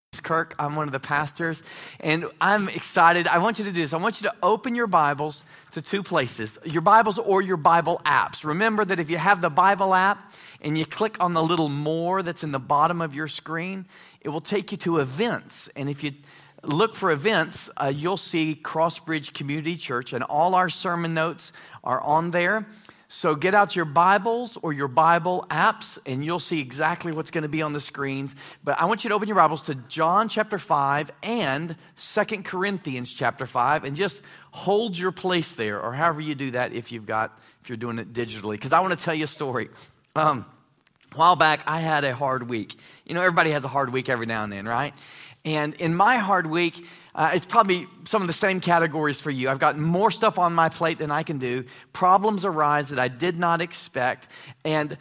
Kirk. I'm one of the pastors, and I'm excited. I want you to do this. I want you to open your Bibles to two places, your Bibles or your Bible apps. Remember that if you have the Bible app and you click on the little more that's in the bottom of your screen, it will take you to events. And if you look for events, you'll see Crossbridge Community Church, and all our sermon notes are on there. So get out your Bibles or your Bible apps, and you'll see exactly what's going to be on the screens. But I want you to open your Bibles to John chapter 5 and 2 Corinthians chapter 5, and just hold your place there, or however you do that if you're doing it digitally. Because I want to tell you a story. A while back, I had a hard week. You know, everybody has a hard week every now and then, right? And in my hard week, it's probably some of the same categories for you. I've got more stuff on my plate than I can do. Problems arise that I did not expect. And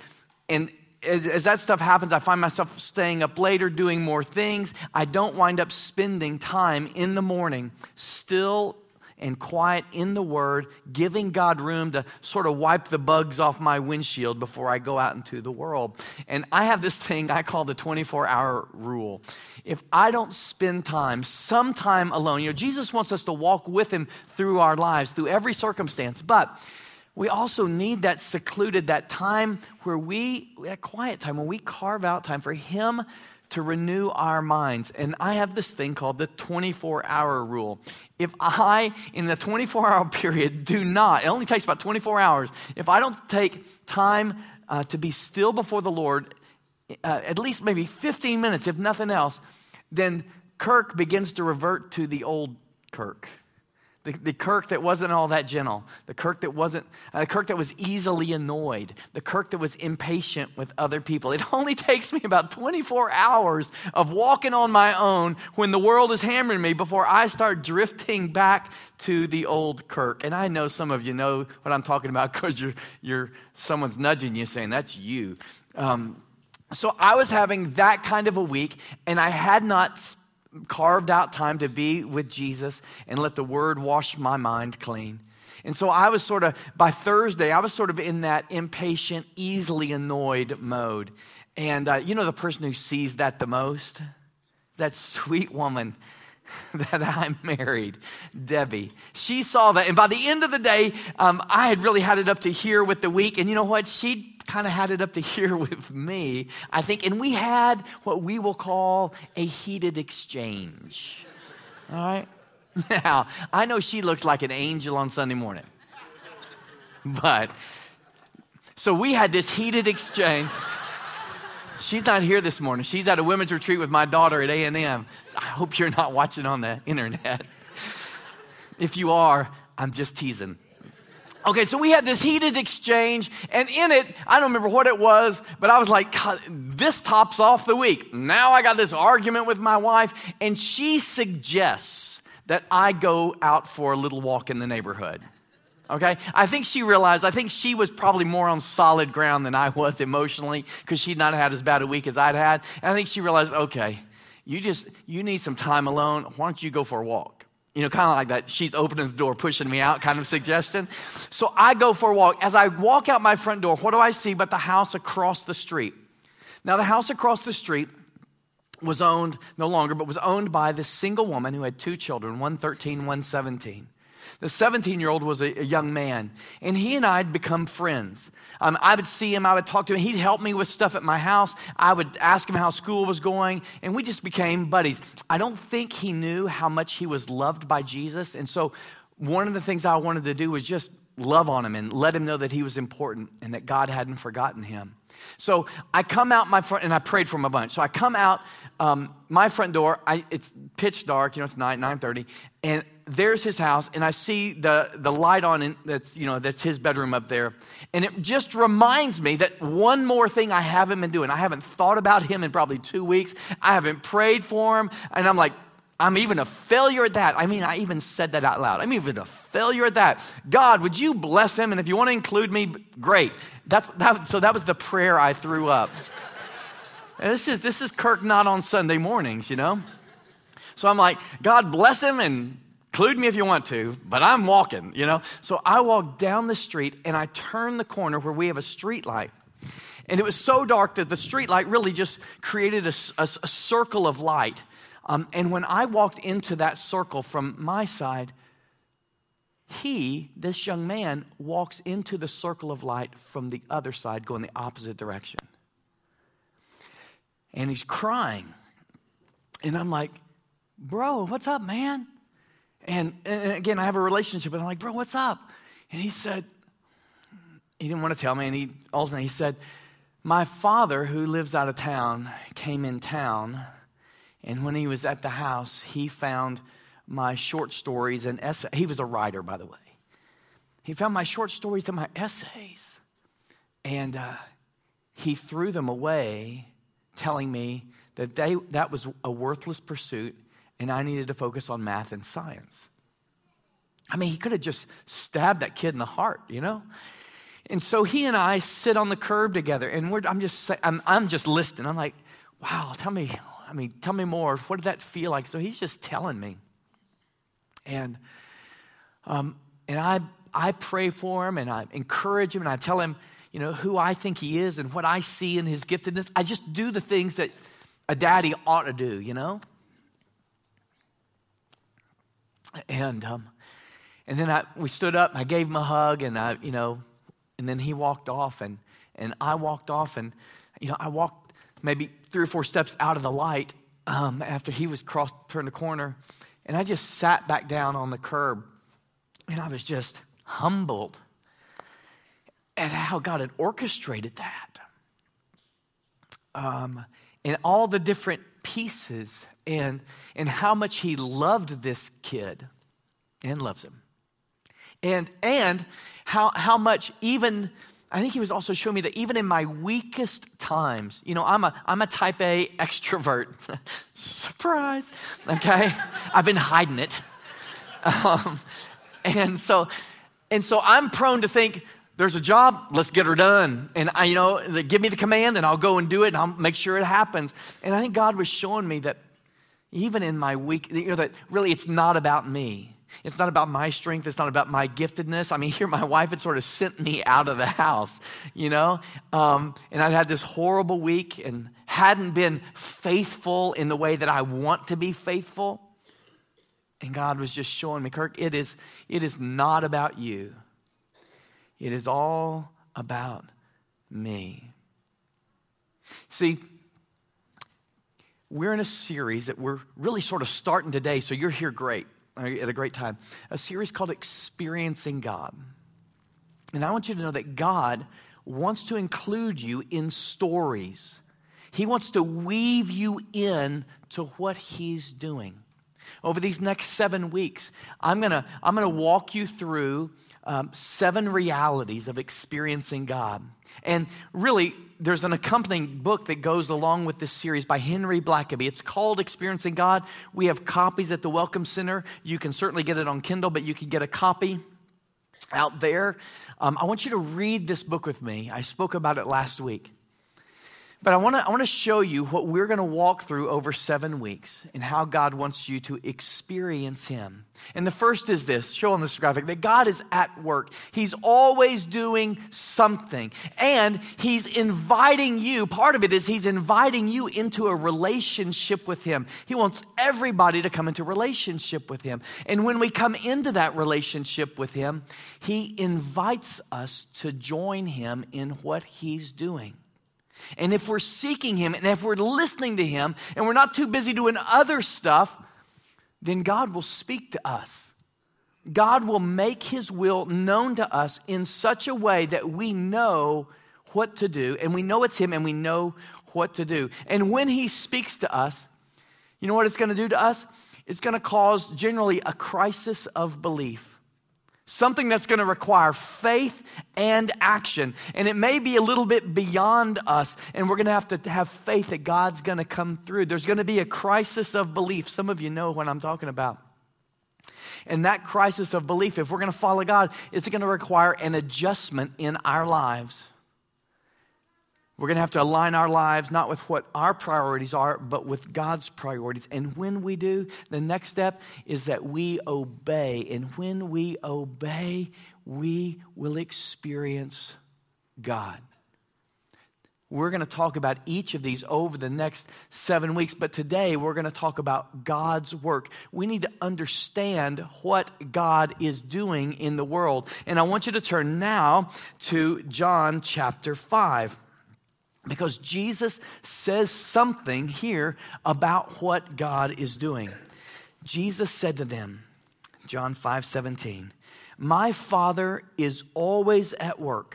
as that stuff happens, I find myself staying up later, doing more things. I don't wind up spending time in the morning still and quiet in the Word, giving God room to sort of wipe the bugs off my windshield before I go out into the world. And I have this thing I call the 24-hour rule. If I don't spend some time alone, you know, Jesus wants us to walk with Him through our lives, through every circumstance, but we also need that secluded, that time where that quiet time, when we carve out time for Him to renew our minds. And I have this thing called the 24-hour rule. If I, in the 24-hour period, it only takes about 24 hours, if I don't take time to be still before the Lord, at least maybe 15 minutes, if nothing else, then Kirk begins to revert to the old Kirk. The Kirk that wasn't all that gentle, the Kirk that was easily annoyed, the Kirk that was impatient with other people. It only takes me about 24 hours of walking on my own when the world is hammering me before I start drifting back to the old Kirk. And I know some of you know what I'm talking about because someone's nudging you saying, that's you. So I was having that kind of a week, and I had not carved out time to be with Jesus and let the Word wash my mind clean. And so by Thursday, I was sort of in that impatient, easily annoyed mode. And you know the person who sees that the most? That sweet woman that I married, Debbie. She saw that. And by the end of the day, I had really had it up to here with the week. And you know what? She kind of had it up to here with me, I think. And we had what we will call a heated exchange. All right? Now, I know she looks like an angel on Sunday morning. But, so we had this heated exchange. She's not here this morning. She's at a women's retreat with my daughter at A&M. So I hope you're not watching on the internet. If you are, I'm just teasing. Okay, so we had this heated exchange, and in it, I don't remember what it was, but I was like, God, this tops off the week. Now I got this argument with my wife, and she suggests that I go out for a little walk in the neighborhood. Okay, I think she was probably more on solid ground than I was emotionally because she'd not had as bad a week as I'd had. And I think she realized, okay, you need some time alone. Why don't you go for a walk? You know, kind of like that she's opening the door, pushing me out kind of suggestion. So I go for a walk. As I walk out my front door, what do I see but the house across the street? Now, the house across the street was owned by this single woman who had two children, one 13, one 17. The 17-year-old was a young man, and he and I had become friends. I would see him, I would talk to him. He'd help me with stuff at my house. I would ask him how school was going, and we just became buddies. I don't think he knew how much he was loved by Jesus, and so one of the things I wanted to do was just love on him and let him know that he was important and that God hadn't forgotten him. So I come out my front, and I prayed for him a bunch. So I come out my front door. It's pitch dark, you know, it's 9:30, and there's his house, and I see the light on, and that's his bedroom up there. And it just reminds me that one more thing I haven't been doing. I haven't thought about him in probably 2 weeks. I haven't prayed for him, and I'm like, I'm even a failure at that. I mean, I even said that out loud. I'm even a failure at that. God, would you bless him? And if you want to include me, great. So that was the prayer I threw up. And this is Kirk not on Sunday mornings, you know. So I'm like, God bless him and include me if you want to, but I'm walking, you know. So I walk down the street and I turn the corner where we have a street light. And it was so dark that the street light really just created a circle of light And when I walked into that circle from my side, this young man, walks into the circle of light from the other side, going the opposite direction. And he's crying. And I'm like, bro, what's up, man? And again, I have a relationship, and I'm like, bro, what's up? And he said, he didn't want to tell me, and he said, my father, who lives out of town, came in town, and when he was at the house, he found my short stories and essays. He was a writer, by the way. He found my short stories and my essays, and he threw them away, telling me that that was a worthless pursuit, and I needed to focus on math and science. I mean, he could have just stabbed that kid in the heart, you know? And so he and I sit on the curb together, and I'm just listening. I'm like, wow, tell me more. What did that feel like? So he's just telling me. And I pray for him, and I encourage him, and I tell him, you know, who I think he is and what I see in his giftedness. I just do the things that a daddy ought to do, you know? And then we stood up, and I gave him a hug, and and then he walked off, and I walked off, and I walked maybe 3 or 4 steps out of the light after he was turned the corner, and I just sat back down on the curb, and I was just humbled at how God had orchestrated that, and all the different pieces, and how much he loved this kid and loves him. And how much even, I think he was also showing me that even in my weakest times, I'm a type A extrovert. Surprise, okay? I've been hiding it. And so I'm prone to think, there's a job, let's get her done. And they give me the command, and I'll go and do it, and I'll make sure it happens. And I think God was showing me that even in my weak, that really it's not about me. It's not about my strength. It's not about my giftedness. I mean, here my wife had sort of sent me out of the house, and I'd had this horrible week and hadn't been faithful in the way that I want to be faithful. And God was just showing me, Kirk, it is not about you. It is all about me. See, we're in a series that we're really sort of starting today, so you're here at a great time. A series called Experiencing God. And I want you to know that God wants to include you in stories. He wants to weave you in to what he's doing. Over these next 7 weeks, I'm gonna walk you through 7 realities of experiencing God. And really, there's an accompanying book that goes along with this series by Henry Blackaby. It's called Experiencing God. We have copies at the Welcome Center. You can certainly get it on Kindle, but you can get a copy out there. I want you to read this book with me. I spoke about it last week. But I want to show you what we're going to walk through over 7 weeks and how God wants you to experience him. And the first is this, show on this graphic, that God is at work. He's always doing something. And he's inviting you, part of it is he's inviting you into a relationship with him. He wants everybody to come into relationship with him. And when we come into that relationship with him, he invites us to join him in what he's doing. And if we're seeking him, and if we're listening to him, and we're not too busy doing other stuff, then God will speak to us. God will make his will known to us in such a way that we know what to do, and we know it's him, and we know what to do. And when he speaks to us, you know what it's going to do to us? It's going to cause generally a crisis of belief. Something that's going to require faith and action. And it may be a little bit beyond us. And we're going to have faith that God's going to come through. There's going to be a crisis of belief. Some of you know what I'm talking about. And that crisis of belief, if we're going to follow God, it's going to require an adjustment in our lives. We're going to have to align our lives not with what our priorities are, but with God's priorities. And when we do, the next step is that we obey. And when we obey, we will experience God. We're going to talk about each of these over the next 7 weeks, but today we're going to talk about God's work. We need to understand what God is doing in the world. And I want you to turn now to John chapter 5, because Jesus says something here about what God is doing. Jesus said to them, John 5:17, "My Father is always at work.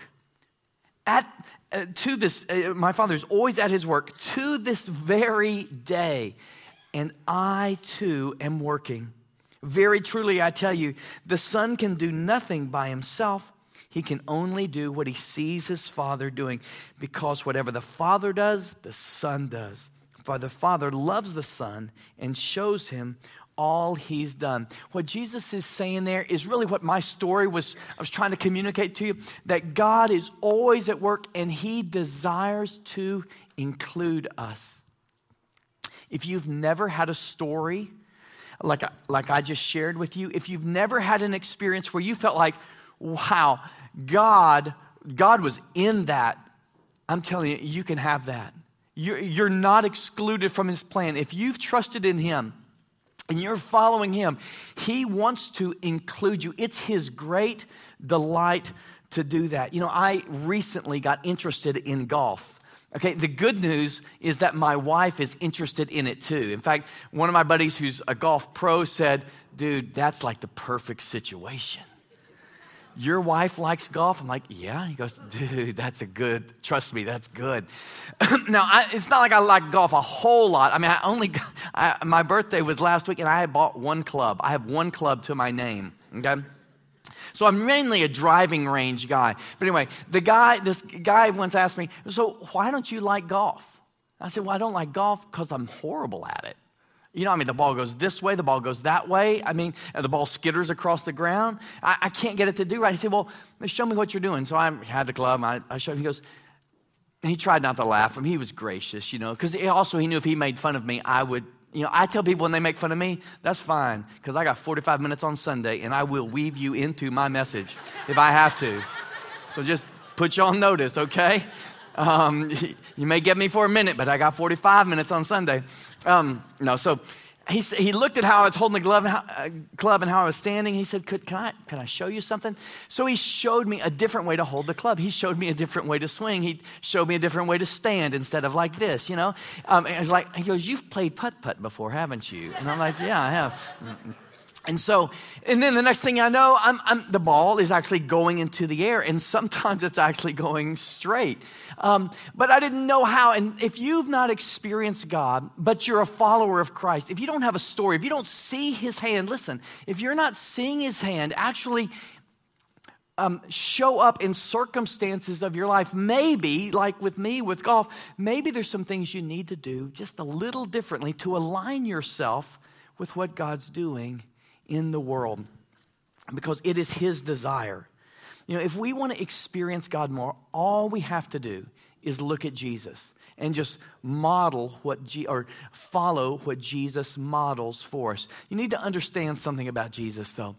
My Father is always at his work to this very day, and I too am working. Very truly, I tell you, the Son can do nothing by himself. He can only do what he sees his Father doing, because whatever the Father does, the Son does. For the Father loves the Son and shows him all he's done." What Jesus is saying there is really what my story was. I was trying to communicate to you, that God is always at work and he desires to include us. If you've never had a story like I just shared with you, if you've never had an experience where you felt like, wow, God was in that, I'm telling you, you can have that. You're not excluded from his plan. If you've trusted in him, and you're following him, he wants to include you. It's his great delight to do that. You know, I recently got interested in golf. Okay, the good news is that my wife is interested in it too. In fact, one of my buddies who's a golf pro said, "Dude, that's like the perfect situation. Your wife likes golf?" I'm like, "Yeah." He goes, "Dude, trust me, that's good." Now, it's not like I like golf a whole lot. I mean, my birthday was last week and I bought one club. I have one club to my name, okay? So I'm mainly a driving range guy. But anyway, this guy once asked me, "So why don't you like golf?" I said, "Well, I don't like golf because I'm horrible at it. You know, I mean, the ball goes this way, the ball goes that way. I mean, the ball skitters across the ground. I can't get it to do right." He said, "Well, show me what you're doing." So I had the club. I showed him. He goes, he tried not to laugh. I mean, he was gracious, you know, because he knew if he made fun of me, I would, you know, I tell people when they make fun of me, that's fine, because I got 45 minutes on Sunday, and I will weave you into my message if I have to. So just put you on notice, okay? You may get me for a minute, but I got 45 minutes on Sunday. So he looked at how I was holding the club and how I was standing. He said, can I show you something? So he showed me a different way to hold the club. He showed me a different way to swing. He showed me a different way to stand instead of like this, you know. He goes, "You've played putt-putt before, haven't you?" And I'm like, "Yeah, I have." And then the next thing I know, the ball is actually going into the air, and sometimes it's actually going straight. But I didn't know how. And if you've not experienced God, but you're a follower of Christ, if you don't have a story, if you don't see his hand, listen, if you're not seeing his hand actually show up in circumstances of your life, maybe, like with me with golf, maybe there's some things you need to do just a little differently to align yourself with what God's doing in the world, because it is his desire. You know, if we want to experience God more, all we have to do is look at Jesus and just model or follow what Jesus models for us. You need to understand something about Jesus, though.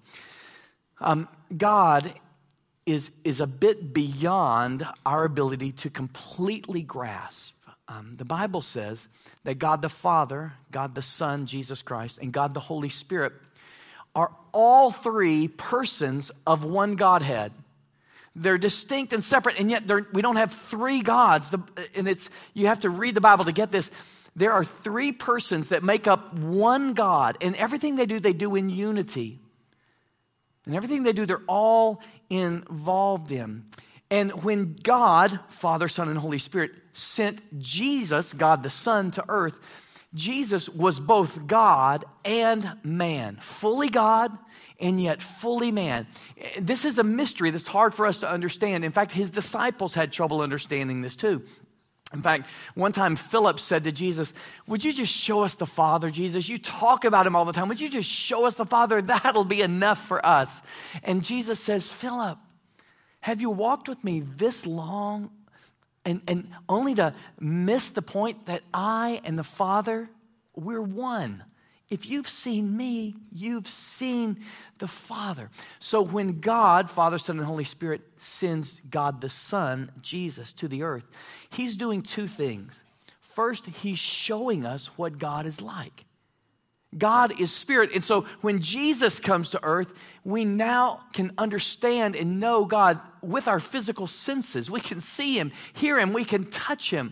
God is a bit beyond our ability to completely grasp. The Bible says that God the Father, God the Son, Jesus Christ, and God the Holy Spirit are all three persons of one Godhead. They're distinct and separate, and yet we don't have three gods. You have to read the Bible to get this. There are three persons that make up one God, and everything they do in unity. And everything they do, they're all involved in. And when God, Father, Son, and Holy Spirit, sent Jesus, God the Son, to earth, Jesus was both God and man, fully God and yet fully man. This is a mystery that's hard for us to understand. In fact, his disciples had trouble understanding this too. In fact, one time Philip said to Jesus, "Would you just show us the Father, Jesus? You talk about him all the time. Would you just show us the Father? That'll be enough for us." And Jesus says, "Philip, have you walked with me this long and only to miss the point that I and the Father, we're one? if you've seen me, you've seen the Father. So when God, Father, Son, and Holy Spirit sends God the Son, Jesus, to the earth, he's doing two things. First, he's showing us what God is like. God is spirit. And so when Jesus comes to earth, we now can understand and know God with our physical senses. We can see him, hear him, we can touch him.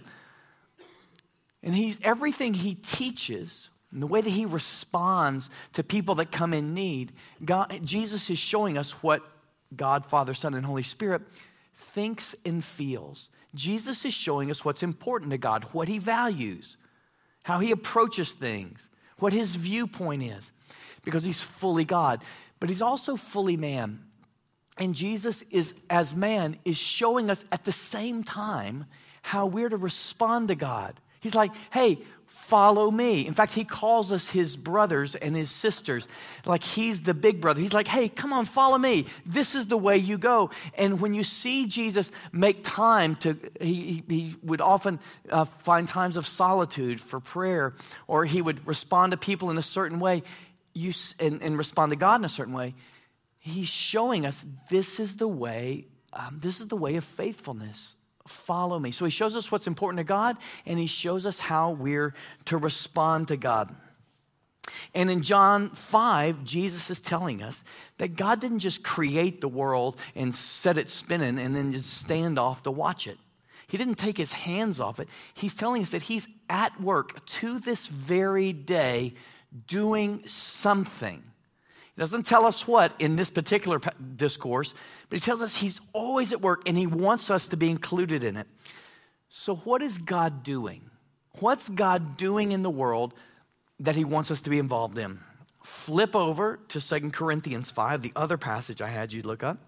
And everything he teaches and the way that he responds to people that come in need, Jesus is showing us what God, Father, Son, and Holy Spirit thinks and feels. Jesus is showing us what's important to God, what he values, how he approaches things, what his viewpoint is, because he's fully God, but he's also fully man. And Jesus is, as man, is showing us at the same time how we're to respond to God. He's like, hey, follow me. In fact, he calls us his brothers and his sisters. Like he's the big brother. He's like, hey, come on, follow me. This is the way you go. And when you see Jesus make time to, he would often find times of solitude for prayer, or he would respond to people in a certain way and respond to God in a certain way. He's showing us this is the way of faithfulness. Follow me. So he shows us what's important to God, and he shows us how we're to respond to God. And in John 5, Jesus is telling us that God didn't just create the world and set it spinning and then just stand off to watch it. He didn't take his hands off it. He's telling us that he's at work to this very day doing something. He doesn't tell us what in this particular discourse, but he tells us he's always at work and he wants us to be included in it. So what is God doing? What's God doing in the world that he wants us to be involved in? Flip over to 2 Corinthians 5, the other passage I had you look up,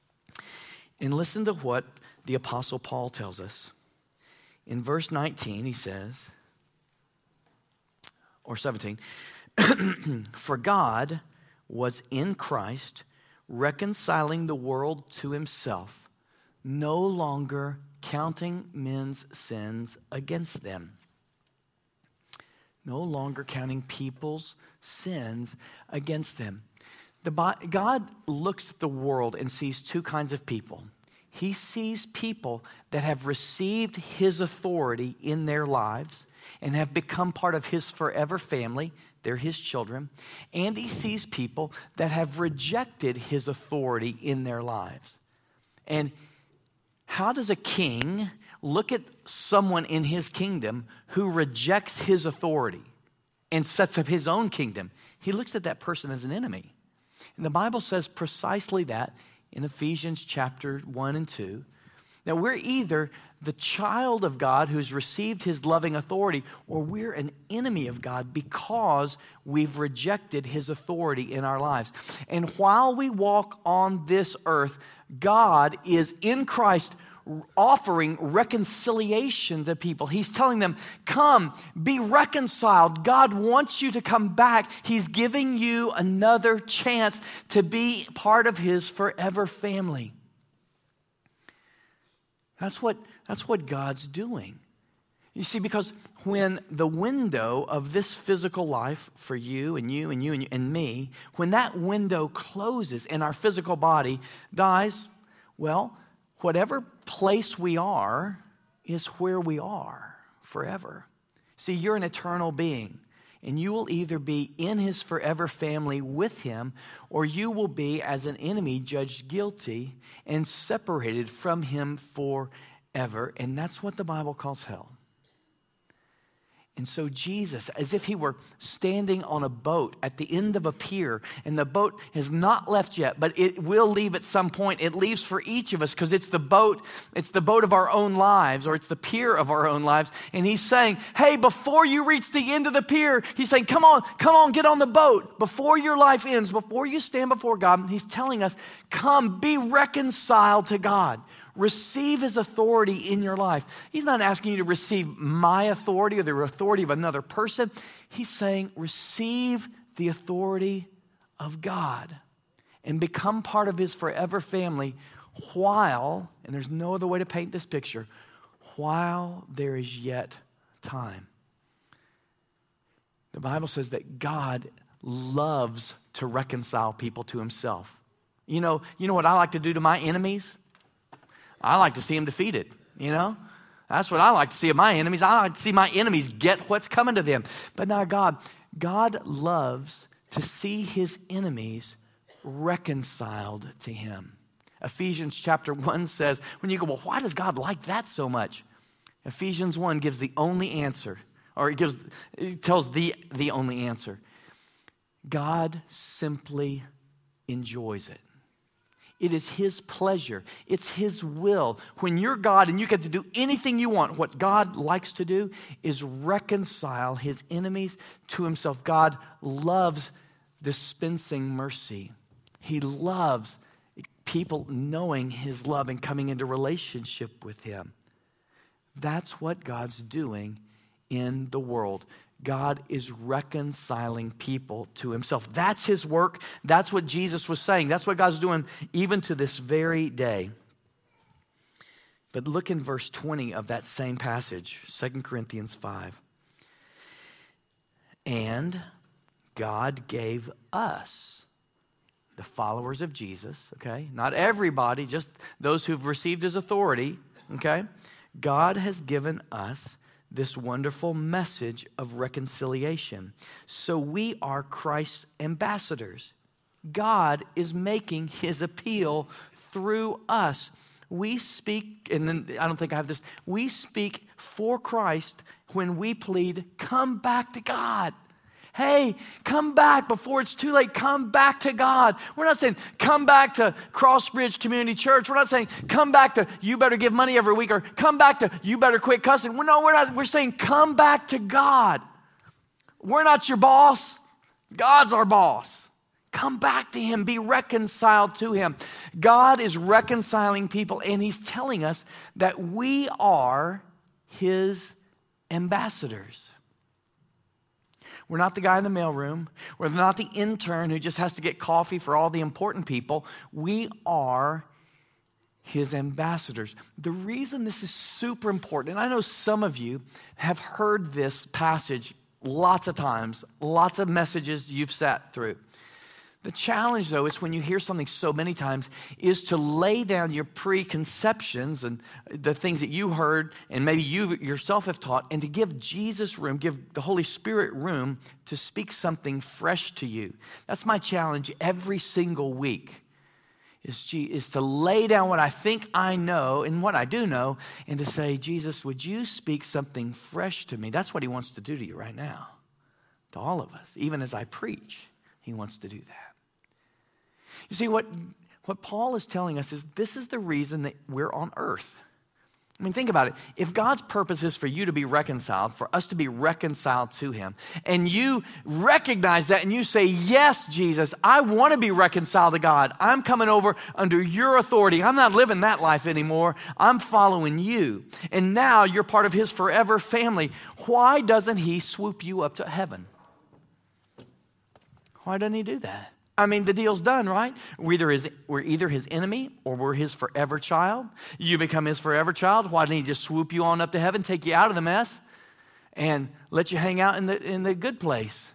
and listen to what the Apostle Paul tells us. In verse 19, he says, or 17, for God was in Christ, reconciling the world to himself, no longer counting men's sins against them. No longer counting people's sins against them. God looks at the world and sees two kinds of people. He sees people that have received his authority in their lives and have become part of his forever family. They're his children. And he sees people that have rejected his authority in their lives. And how does a king look at someone in his kingdom who rejects his authority and sets up his own kingdom? He looks at that person as an enemy. And the Bible says precisely that in Ephesians chapter 1 and 2. Now, we're either the child of God who's received his loving authority, or we're an enemy of God because we've rejected his authority in our lives. And while we walk on this earth, God is in Christ offering reconciliation to people. He's telling them, come, be reconciled. God wants you to come back. He's giving you another chance to be part of his forever family. That's what God's doing. You see, because when the window of this physical life for you and you and you and, you and me, when that window closes and our physical body dies, well, whatever place we are is where we are forever. See, you're an eternal being, and you will either be in his forever family with him, or you will be as an enemy judged guilty and separated from him forever. And that's what the Bible calls hell. And so Jesus, as if he were standing on a boat at the end of a pier, and the boat has not left yet, but it will leave at some point. It leaves for each of us because it's the boat of our own lives, or it's the pier of our own lives. And he's saying, hey, before you reach the end of the pier, he's saying, come on, get on the boat. Before your life ends, before you stand before God, he's telling us, come, be reconciled to God. Receive his authority in your life. He's not asking you to receive my authority or the authority of another person. He's saying receive the authority of God and become part of his forever family while, and there's no other way to paint this picture, while there is yet time. The Bible says that God loves to reconcile people to himself. You know what I like to do to my enemies? I like to see them defeated, That's what I like to see of my enemies. I like to see my enemies get what's coming to them. But now God loves to see his enemies reconciled to him. Ephesians chapter 1 says, when you go, well, why does God like that so much? Ephesians 1 gives the only answer, or it tells the only answer. God simply enjoys it. It is his pleasure. It's his will. When you're God and you get to do anything you want, what God likes to do is reconcile his enemies to himself. God loves dispensing mercy. He loves people knowing his love and coming into relationship with him. That's what God's doing in the world. God is reconciling people to himself. That's his work. That's what Jesus was saying. That's what God's doing even to this very day. But look in verse 20 of that same passage, 2 Corinthians 5. And God gave us, the followers of Jesus, okay? Not everybody, just those who've received his authority, okay? God has given us this wonderful message of reconciliation. So we are Christ's ambassadors. God is making his appeal through us. We speak, and then I don't think I have this, we speak for Christ when we plead, come back to God. Hey, come back before it's too late. Come back to God. We're not saying come back to Crossbridge Community Church. We're not saying come back to you better give money every week or come back to you better quit cussing. We're not. We're saying come back to God. We're not your boss. God's our boss. Come back to him. Be reconciled to him. God is reconciling people, and he's telling us that we are his ambassadors. We're not the guy in the mailroom. We're not the intern who just has to get coffee for all the important people. We are his ambassadors. The reason this is super important, and I know some of you have heard this passage lots of times, lots of messages you've sat through. The challenge, though, is when you hear something so many times, is to lay down your preconceptions and the things that you heard and maybe you yourself have taught, and to give Jesus room, give the Holy Spirit room to speak something fresh to you. That's my challenge every single week, is to lay down what I think I know and what I do know, and to say, Jesus, would you speak something fresh to me? That's what he wants to do to you right now, to all of us. Even as I preach, he wants to do that. You see, what Paul is telling us is this is the reason that we're on earth. I mean, think about it. If God's purpose is for you to be reconciled, for us to be reconciled to him, and you recognize that and you say, yes, Jesus, I want to be reconciled to God. I'm coming over under your authority. I'm not living that life anymore. I'm following you. And now you're part of his forever family. Why doesn't he swoop you up to heaven? Why doesn't he do that? I mean, the deal's done, right? We're either his enemy or we're his forever child. You become his forever child. Why didn't he just swoop you on up to heaven, take you out of the mess, and let you hang out in the good place?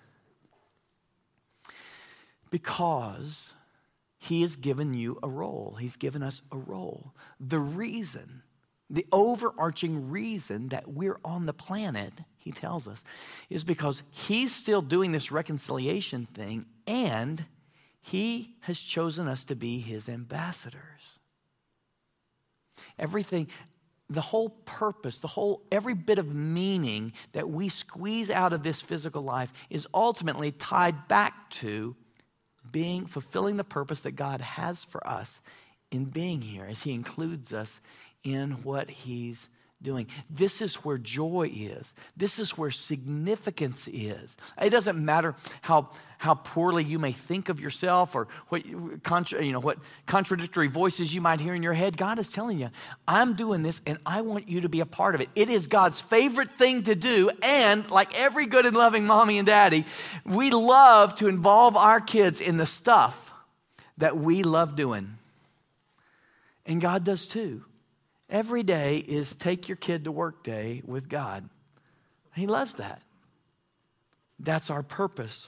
Because he has given you a role. He's given us a role. The overarching reason that we're on the planet, he tells us, is because he's still doing this reconciliation thing, and he has chosen us to be his ambassadors. Everything, the whole purpose, every bit of meaning that we squeeze out of this physical life is ultimately tied back to fulfilling the purpose that God has for us in being here, as he includes us in what he's doing. This is where joy is. This is where significance is. It doesn't matter how poorly you may think of yourself or what contradictory voices you might hear in your head. God is telling you, I'm doing this and I want you to be a part of it. It is God's favorite thing to do, and like every good and loving mommy and daddy, we love to involve our kids in the stuff that we love doing. And God does too. Every day is take your kid to work day with God. He loves that. That's our purpose.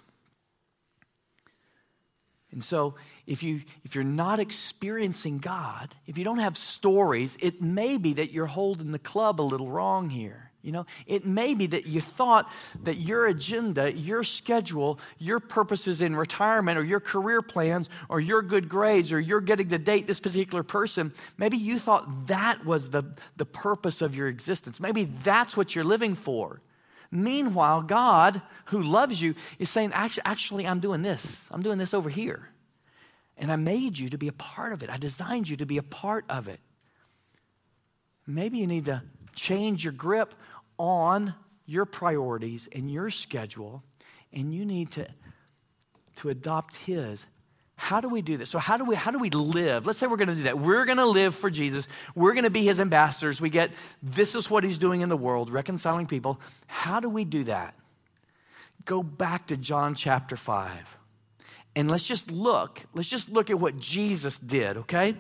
And so if you're not experiencing God, if you don't have stories, it may be that you're holding the club a little wrong here. You know, it may be that you thought that your agenda, your schedule, your purposes in retirement or your career plans or your good grades or you're getting to date this particular person, maybe you thought that was the purpose of your existence. Maybe that's what you're living for. Meanwhile, God, who loves you, is saying, actually, I'm doing this. I'm doing this over here. And I made you to be a part of it. I designed you to be a part of it. Maybe you need to change your grip on your priorities and your schedule, and you need to adopt His. How do we do this? So how do we live? Let's say we're going to do that. We're going to live for Jesus. We're going to be His ambassadors. We get, this is what He's doing in the world, reconciling people. How do we do that? Go back to John chapter 5. And let's just look at what Jesus did, okay?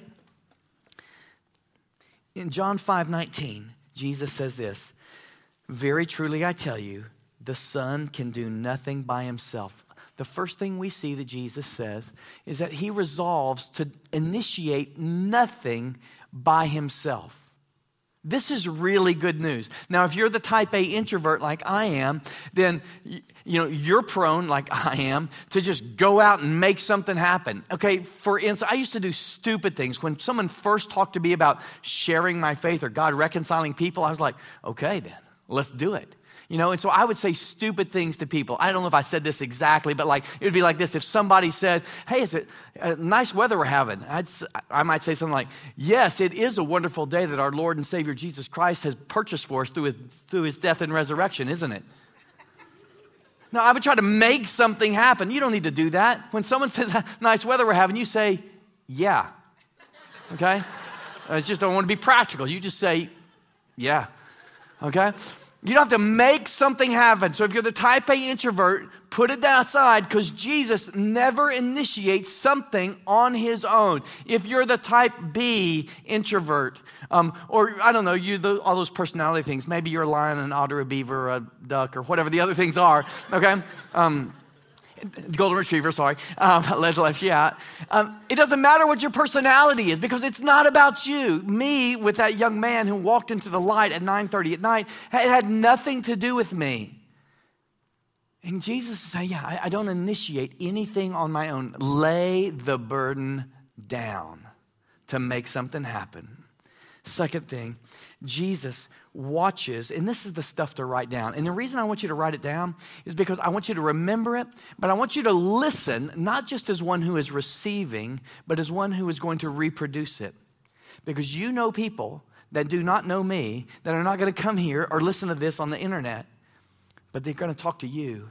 In John 5:19, Jesus says this, very truly I tell you, the Son can do nothing by Himself. The first thing we see that Jesus says is that He resolves to initiate nothing by Himself. This is really good news. Now, if you're the type A introvert like I am, then you're prone, like I am, to just go out and make something happen. Okay, for instance, I used to do stupid things. When someone first talked to me about sharing my faith or God reconciling people, I was like, okay then, let's do it. And so I would say stupid things to people. I don't know if I said this exactly, but it would be like this. If somebody said, hey, is it nice weather we're having? I might say something like, yes, it is a wonderful day that our Lord and Savior Jesus Christ has purchased for us through his death and resurrection, isn't it? No, I would try to make something happen. You don't need to do that. When someone says, nice weather we're having, you say, yeah. Okay? It's just, I want to be practical. You just say, yeah. Okay? You don't have to make something happen. So if you're the type A introvert, put it aside because Jesus never initiates something on His own. If you're the type B introvert, or I don't know, all those personality things, maybe you're a lion, an otter, a beaver, a duck, or whatever the other things are, okay? Golden retriever, sorry. Left you out. It doesn't matter what your personality is because it's not about you. Me, with that young man who walked into the light at 9:30 at night, it had nothing to do with me. And Jesus is saying, I don't initiate anything on my own. Lay the burden down to make something happen. Second thing, Jesus watches, and this is the stuff to write down. And the reason I want you to write it down is because I want you to remember it, but I want you to listen, not just as one who is receiving, but as one who is going to reproduce it. Because you know people that do not know me, that are not going to come here or listen to this on the internet, but they're going to talk to you.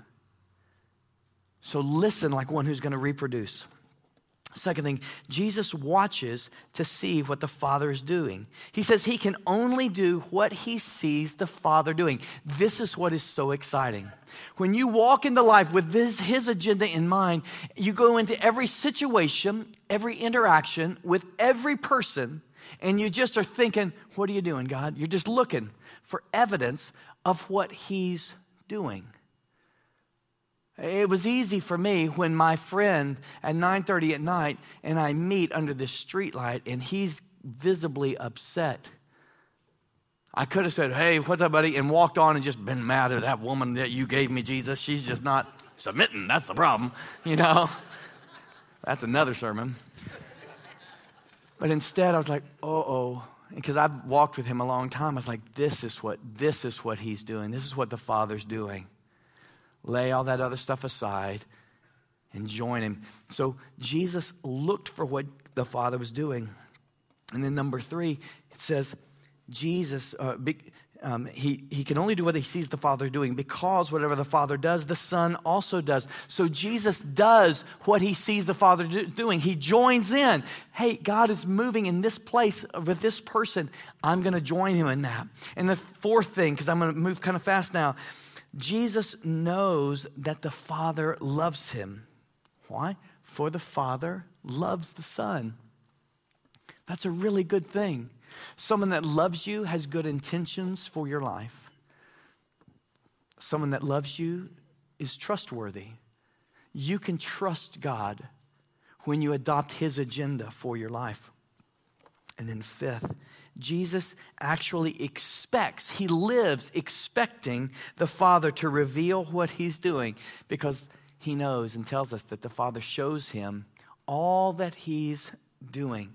So listen like one who's going to reproduce. Second thing, Jesus watches to see what the Father is doing. He says He can only do what He sees the Father doing. This is what is so exciting. When you walk into life with His agenda in mind, you go into every situation, every interaction with every person, and you just are thinking, what are you doing, God? You're just looking for evidence of what He's doing. It was easy for me when my friend at 9:30 at night and I meet under this street light and he's visibly upset. I could have said, hey, what's up, buddy? And walked on and just been mad at that woman that you gave me, Jesus. She's just not submitting. That's the problem. That's another sermon. But instead I was like, because I've walked with him a long time. I was like, this is what He's doing. This is what the Father's doing. Lay all that other stuff aside and join Him. So Jesus looked for what the Father was doing. And then number 3, it says Jesus, he can only do what He sees the Father doing because whatever the Father does, the Son also does. So Jesus does what He sees the Father doing. He joins in. Hey, God is moving in this place with this person. I'm going to join Him in that. And the fourth thing, because I'm going to move kind of fast now, Jesus knows that the Father loves Him. Why? For the Father loves the Son. That's a really good thing. Someone that loves you has good intentions for your life. Someone that loves you is trustworthy. You can trust God when you adopt his agenda for your life. And then fifth, Jesus actually expects, he lives expecting the Father to reveal what he's doing, because he knows and tells us that the Father shows him all that he's doing.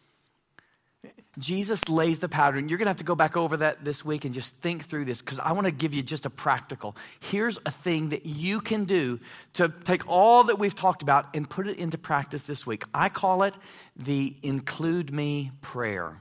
Jesus lays the pattern. You're going to have to go back over that this week and just think through this, because I want to give you just a practical. Here's a thing that you can do to take all that we've talked about and put it into practice this week. I call it the Include Me prayer.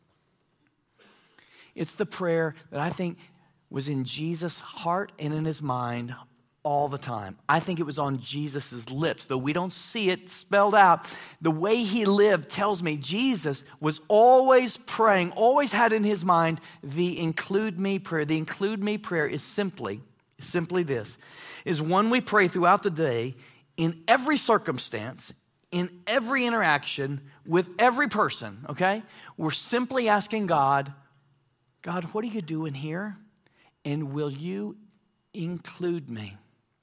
It's the prayer that I think was in Jesus' heart and in his mind all the time. I think it was on Jesus' lips, though we don't see it spelled out. The way he lived tells me Jesus was always praying, always had in his mind the Include Me prayer. The Include Me prayer is simply this, is one we pray throughout the day in every circumstance, in every interaction with every person, okay? We're simply asking God, what are you doing here? And will you include me?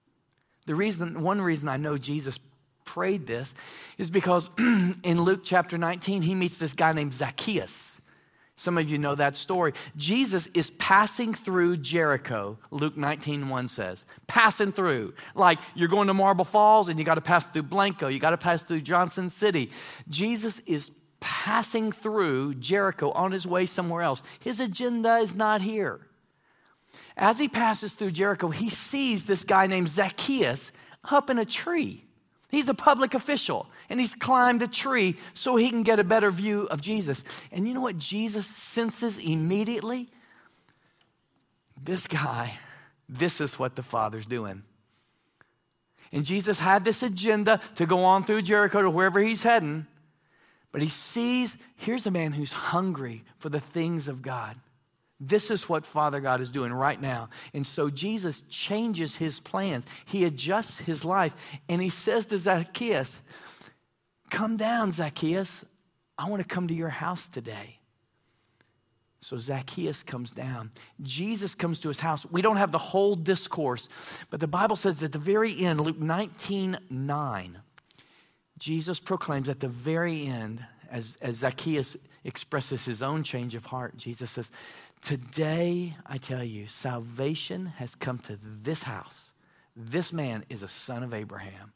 One reason I know Jesus prayed this is because in Luke chapter 19, he meets this guy named Zacchaeus. Some of you know that story. Jesus is passing through Jericho, Luke 19:1 says. Passing through. Like you're going to Marble Falls and you got to pass through Blanco. You got to pass through Johnson City. Jesus is passing through Jericho on his way somewhere else. His agenda is not here. As he passes through Jericho, he sees this guy named Zacchaeus up in a tree. He's a public official, and he's climbed a tree so he can get a better view of Jesus. And you know what Jesus senses immediately? This guy, this is what the Father's doing. And Jesus had this agenda to go on through Jericho to wherever he's heading, but he sees, here's a man who's hungry for the things of God. This is what Father God is doing right now. And so Jesus changes his plans. He adjusts his life. And he says to Zacchaeus, come down, Zacchaeus. I want to come to your house today. So Zacchaeus comes down. Jesus comes to his house. We don't have the whole discourse, but the Bible says that at the very end, Luke 19:9, Jesus proclaims at the very end, as Zacchaeus expresses his own change of heart, Jesus says, today, I tell you, salvation has come to this house. This man is a son of Abraham.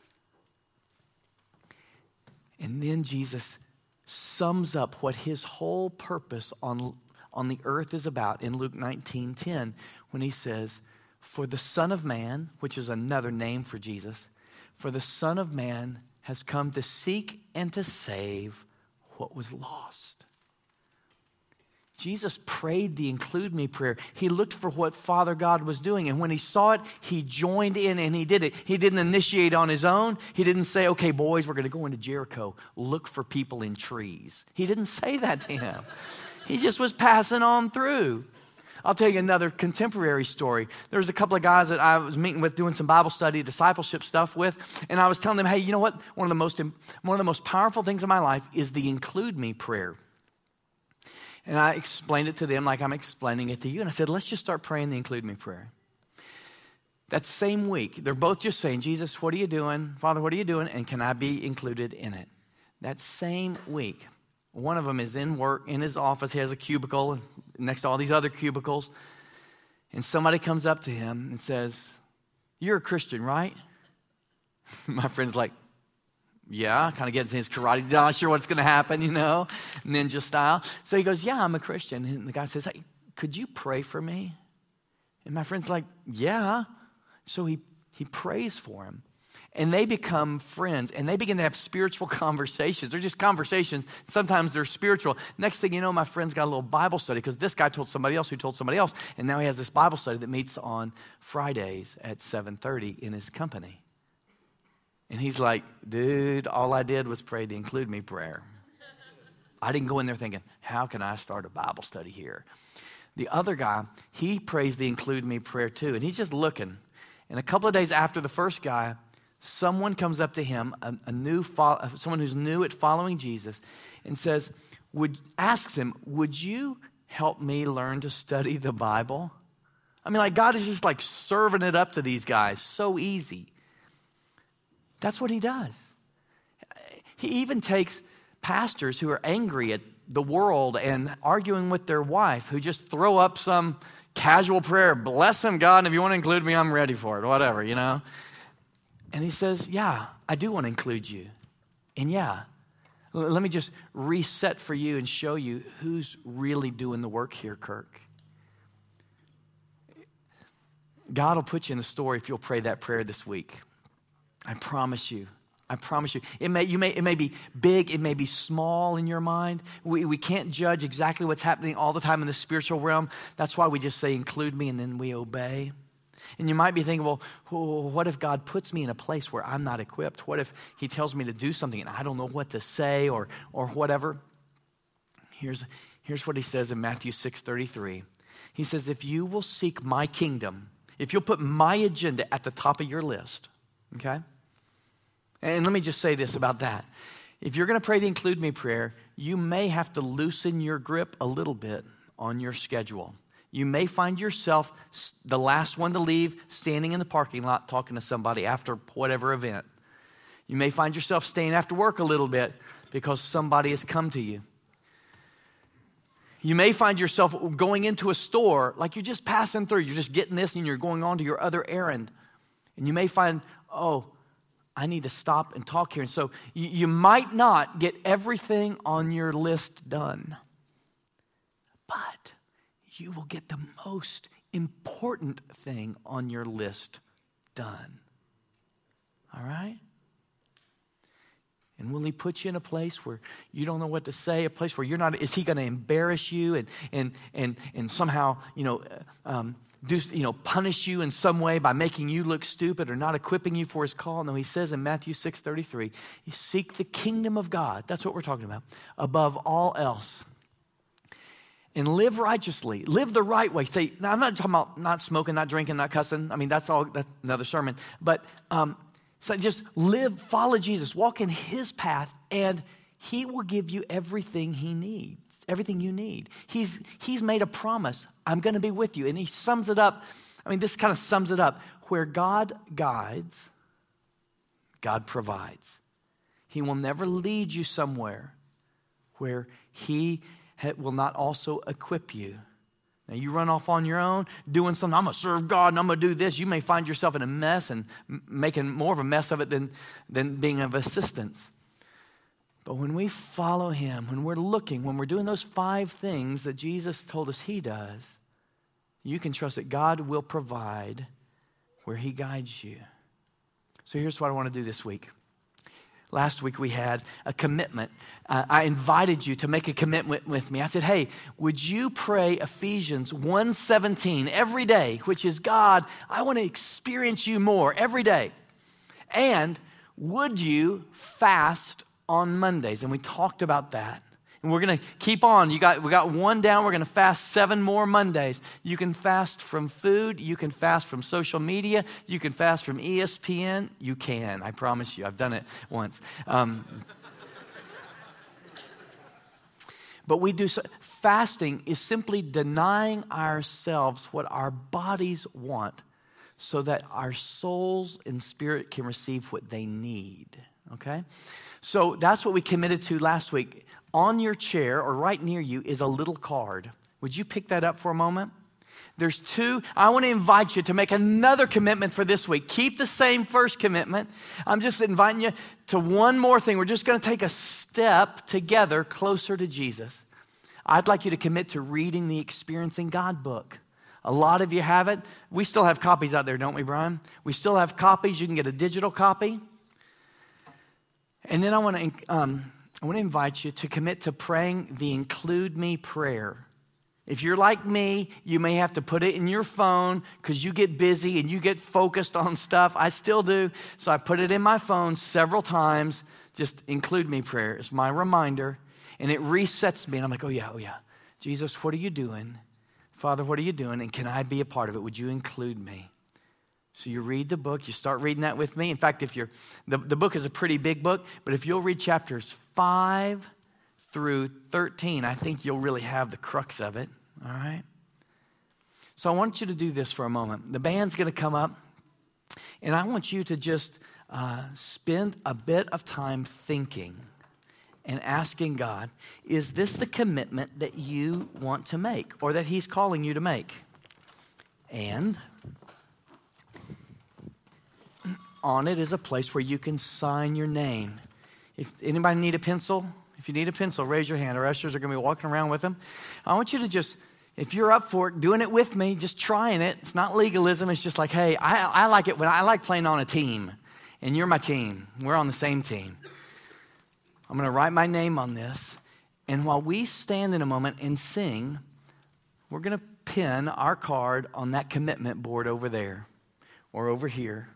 And then Jesus sums up what his whole purpose on the earth is about in Luke 19:10 when he says, for the Son of Man, which is another name for Jesus, for the Son of Man has come to seek and to save what was lost. Jesus prayed the Include Me prayer. He looked for what Father God was doing. And when he saw it, he joined in and he did it. He didn't initiate on his own. He didn't say, okay, boys, we're going to go into Jericho, look for people in trees. He didn't say that to him. He just was passing on through. I'll tell you another contemporary story. There was a couple of guys that I was meeting with, doing some Bible study, discipleship stuff with, and I was telling them, hey, you know what? One of the most powerful things in my life is the Include Me prayer. And I explained it to them like I'm explaining it to you. And I said, let's just start praying the Include Me prayer. That same week, they're both just saying, Jesus, what are you doing? Father, what are you doing? And can I be included in it? That same week, one of them is in work, in his office. He has a cubicle next to all these other cubicles. And somebody comes up to him and says, you're a Christian, right? My friend's like, yeah, kind of gets in his karate, not sure what's going to happen, ninja style. So he goes, yeah, I'm a Christian. And the guy says, hey, could you pray for me? And my friend's like, yeah. So he prays for him. And they become friends, and they begin to have spiritual conversations. They're just conversations. Sometimes they're spiritual. Next thing you know, my friend's got a little Bible study because this guy told somebody else who told somebody else. And now he has this Bible study that meets on Fridays at 7:30 in his company. And he's like, dude, all I did was pray the Include Me prayer. I didn't go in there thinking, how can I start a Bible study here? The other guy, he prays the Include Me prayer too, and he's just looking. And a couple of days after the first guy, someone comes up to him, someone who's new at following Jesus, and asks him, would you help me learn to study the Bible? I mean, like God is just like serving it up to these guys so easy. That's what he does. He even takes pastors who are angry at the world and arguing with their wife, who just throw up some casual prayer, bless him, God, and if you want to include me, I'm ready for it, whatever, you know. And he says, yeah, I do want to include you. And yeah, let me just reset for you and show you who's really doing the work here, Kirk. God will put you in a story if you'll pray that prayer this week. I promise you. I promise you. It may be big, it may be small in your mind. We can't judge exactly what's happening all the time in the spiritual realm. That's why we just say, include me, and then we obey. And you might be thinking, well, what if God puts me in a place where I'm not equipped? What if he tells me to do something and I don't know what to say or whatever? Here's what he says in Matthew 6:33. He says, if you will seek my kingdom, if you'll put my agenda at the top of your list, okay? And let me just say this about that. If you're going to pray the include me prayer, you may have to loosen your grip a little bit on your schedule. You may find yourself the last one to leave, standing in the parking lot talking to somebody after whatever event. You may find yourself staying after work a little bit because somebody has come to you. You may find yourself going into a store like you're just passing through. You're just getting this and you're going on to your other errand. And you may find, I need to stop and talk here. And so you might not get everything on your list done, but you will get the most important thing on your list done. All right? And will he put you in a place where you don't know what to say, a place where you're not, is he going to embarrass you and somehow, punish you in some way by making you look stupid or not equipping you for his call? No, he says in Matthew 6:33, you seek the kingdom of God. That's what we're talking about. Above all else. And live righteously. Live the right way. Say, now I'm not talking about not smoking, not drinking, not cussing. I mean, that's another sermon. But so just live, follow Jesus, walk in his path, and he will give you everything he needs, everything you need. He's made a promise. I'm going to be with you. And he sums it up. I mean, this kind of sums it up. Where God guides, God provides. He will never lead you somewhere where he will not also equip you. Now, you run off on your own, doing something, I'm going to serve God and I'm going to do this. You may find yourself in a mess and making more of a mess of it than being of assistance. But when we follow him, when we're doing those 5 things that Jesus told us he does, you can trust that God will provide where he guides you. So here's what I want to do this week. Last week we had a commitment. I invited you to make a commitment with me. I said, hey, would you pray Ephesians 1:17 every day, which is, God, I want to experience you more every day. And would you fast on Mondays? And we talked about that. And we're going to keep on. We got 1 down. We're going to fast 7 more Mondays. You can fast from food. You can fast from social media. You can fast from ESPN. You can. I promise you. I've done it once. But we do so. Fasting is simply denying ourselves what our bodies want so that our souls and spirit can receive what they need. Okay? So that's what we committed to last week. On your chair or right near you is a little card. Would you pick that up for a moment? There's 2. I want to invite you to make another commitment for this week. Keep the same first commitment. I'm just inviting you to one more thing. We're just going to take a step together closer to Jesus. I'd like you to commit to reading the Experiencing God book. A lot of you have it. We still have copies out there, don't we, Brian? We still have copies. You can get a digital copy. And then I want to invite you to commit to praying the Include Me prayer. If you're like me, you may have to put it in your phone because you get busy and you get focused on stuff. I still do. So I put it in my phone several times. Just Include Me prayer. It's my reminder. And it resets me. And I'm like, oh yeah. Jesus, what are you doing? Father, what are you doing? And can I be a part of it? Would you include me? So you read the book, you start reading that with me. In fact, the book is a pretty big book, but if you'll read chapters 5 through 13, I think you'll really have the crux of it, all right? So I want you to do this for a moment. The band's going to come up, and I want you to just spend a bit of time thinking and asking God, is this the commitment that you want to make or that He's calling you to make? And on it is a place where you can sign your name. If anybody need a pencil, if you need a pencil, raise your hand. Our ushers are going to be walking around with them. I want you to just, if you're up for it, doing it with me, just trying it. It's not legalism. It's just like, hey, I like it when I like playing on a team, and you're my team. We're on the same team. I'm going to write my name on this, and while we stand in a moment and sing, we're going to pin our card on that commitment board over there or over here.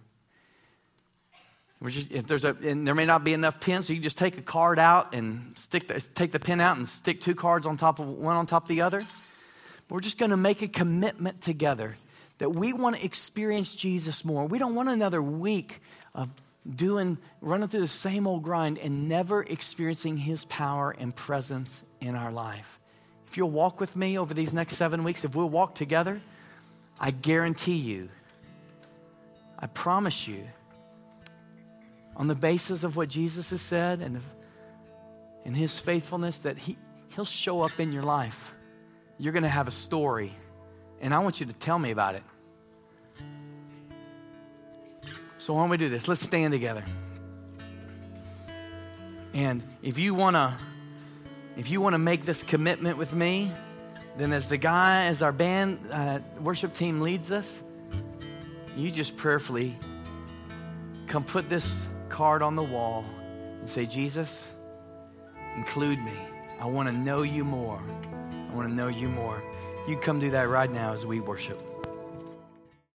If and there may not be enough pins, so you just take a card out and take the pin out and stick two cards on top of one on top of the other. But we're just going to make a commitment together that we want to experience Jesus more. We don't want another week of running through the same old grind and never experiencing His power and presence in our life. If you'll walk with me over these next 7 weeks, if we'll walk together, I guarantee you, I promise you, on the basis of what Jesus has said and His faithfulness, that He'll show up in your life. You're going to have a story, and I want you to tell me about it. So why don't we do this? Let's stand together. And if you want to make this commitment with me, then as our band worship team leads us, you just prayerfully come put this card on the wall and say, Jesus, include me. I want to know you more. I want to know you more. You come do that right now as we worship.